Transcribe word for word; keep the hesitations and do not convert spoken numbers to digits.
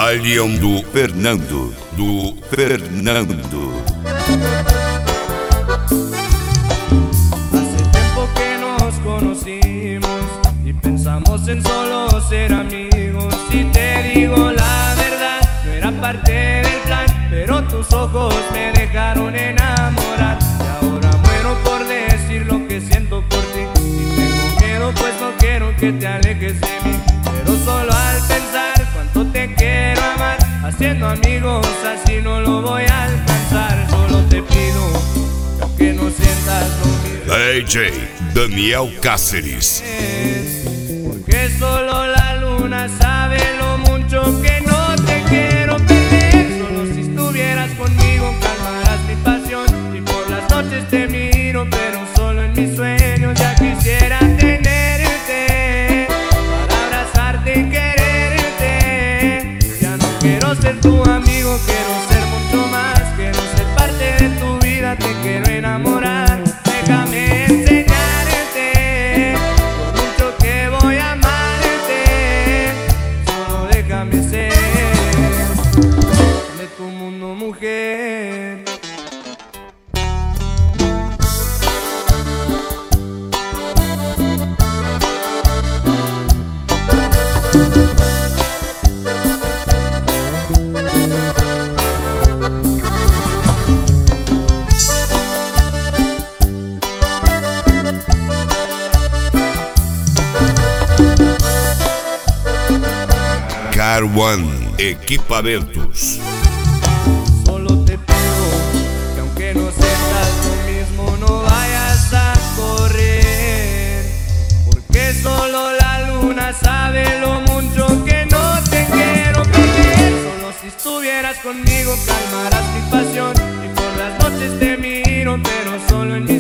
Valiam do Fernando, do Fernando. Hace tiempo que nos conocimos y pensamos en solo ser amigos. Si te digo la verdad, no era parte del plan, pero tus ojos me dejaron enamorar. Y ahora muero por decir lo que siento por ti, y tengo miedo pues no quiero que te alejes de mí. Pero solo al pensar cuánto te quiero amar, haciendo amigos así no lo voy a alcanzar. Solo te pido que aunque no sientas lo mismo, D J Daniel Cáceres. porque solo la luna sabe lo mucho que no te quiero perder. Solo si estuvieras conmigo calmarás mi pasión, y por las noches te miro pero solo en mis sueños. Ya quisiera tenerte para abrazarte y quererte. Ya no quiero ser tu amigo, quiero ser mucho más. Quiero ser parte de tu vida, te quiero enamorar. Déjame enseñarte lo mucho que voy a amarte. Solo déjame ser de tu mundo, mujer. Car One Equipamentos. Solo te pido que aunque no sientas lo mismo, no vayas a correr, porque solo la luna sabe lo mucho que no te quiero perder. Solo si estuvieras conmigo calmarás mi pasión, y por las noches te miro pero solo en mis